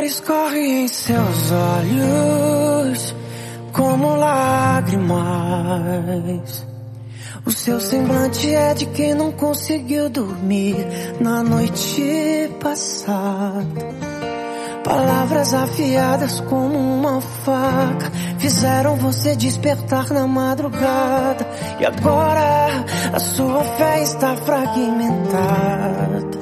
escorre em seus olhos como lágrimas. O seu semblante é de quem não conseguiu dormir na noite passada. Palavras afiadas como uma faca fizeram você despertar na madrugada. E agora a sua fé está fragmentada.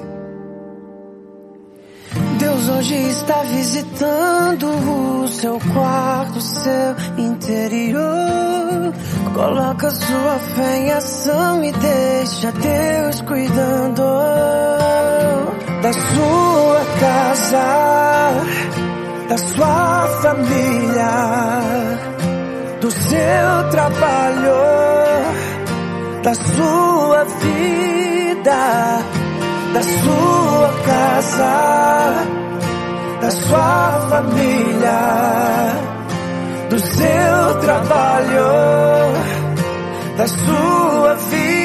Deus hoje está visitando o seu quarto, seu interior. Coloca sua fé em ação e deixa Deus cuidando da sua casa, da sua família, do seu trabalho, da sua vida, da sua casa, da sua família, do seu trabalho, da sua vida.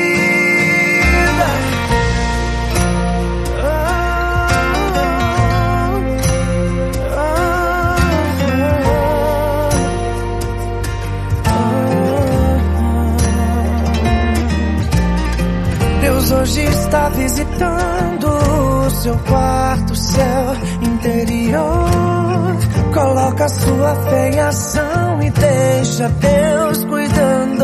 Deus hoje está visitando o seu quarto, seu interior. Coloca sua fé em ação e deixa Deus cuidando.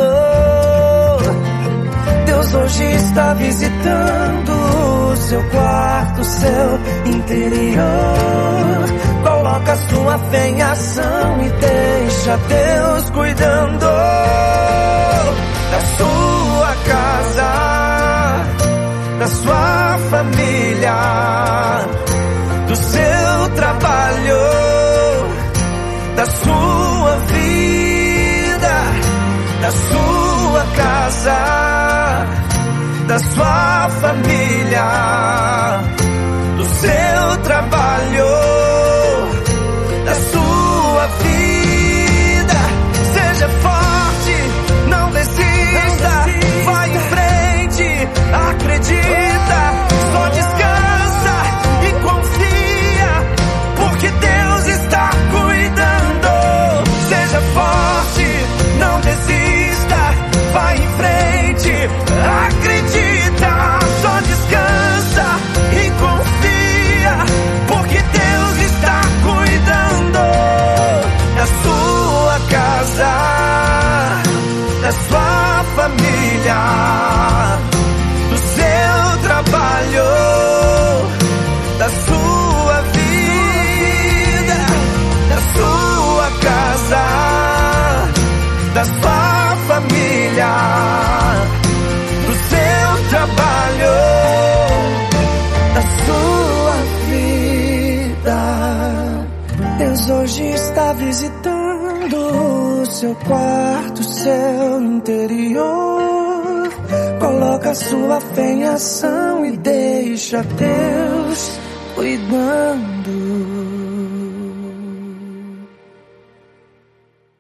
Deus hoje está visitando o seu quarto, seu interior. Coloca sua fé em ação e deixa Deus cuidando da sua casa, da sua família, do seu trabalho, da sua vida, da sua casa, da sua família, do seu trabalho, da sua vida. Seja forte, não desista, vai em frente, acredita, só descansa e confia, porque Deus está cuidando. Seja forte, não desista, vai em frente, acredita, só descansa e confia, porque Deus está cuidando da sua casa, da sua família, do seu trabalho, da sua vida, da sua casa, da sua família, do seu trabalho, da sua vida. Deus hoje está visitando o seu quarto, seu interior. Coloca sua fé em ação e deixa Deus cuidando.